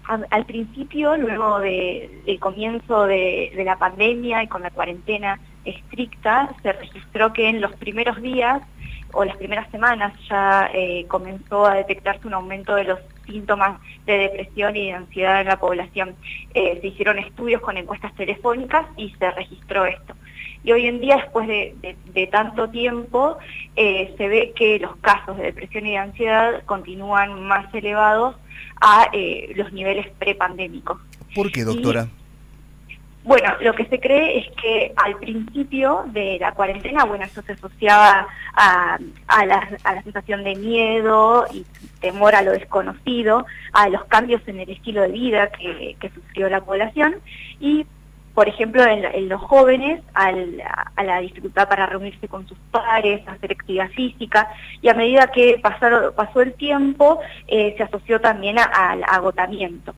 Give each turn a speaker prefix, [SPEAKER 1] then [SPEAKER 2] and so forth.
[SPEAKER 1] Al principio, luego del comienzo de la pandemia y con la cuarentena estricta, se registró que en los primeros días o las primeras semanas ya comenzó a detectarse un aumento de los síntomas de depresión y de ansiedad en la población. Se hicieron estudios con encuestas telefónicas y se registró esto. Y hoy en día, después de tanto tiempo, se ve que los casos de depresión y de ansiedad continúan más elevados a los niveles prepandémicos.
[SPEAKER 2] ¿Por qué, doctora?
[SPEAKER 1] Bueno, lo que se cree es que al principio de la cuarentena, bueno, eso se asociaba a la sensación de miedo y temor a lo desconocido, a los cambios en el estilo de vida que sufrió la población y, por ejemplo, en los jóvenes, a la dificultad para reunirse con sus pares, hacer actividad física, y a medida que pasó el tiempo, se asoció también al agotamiento.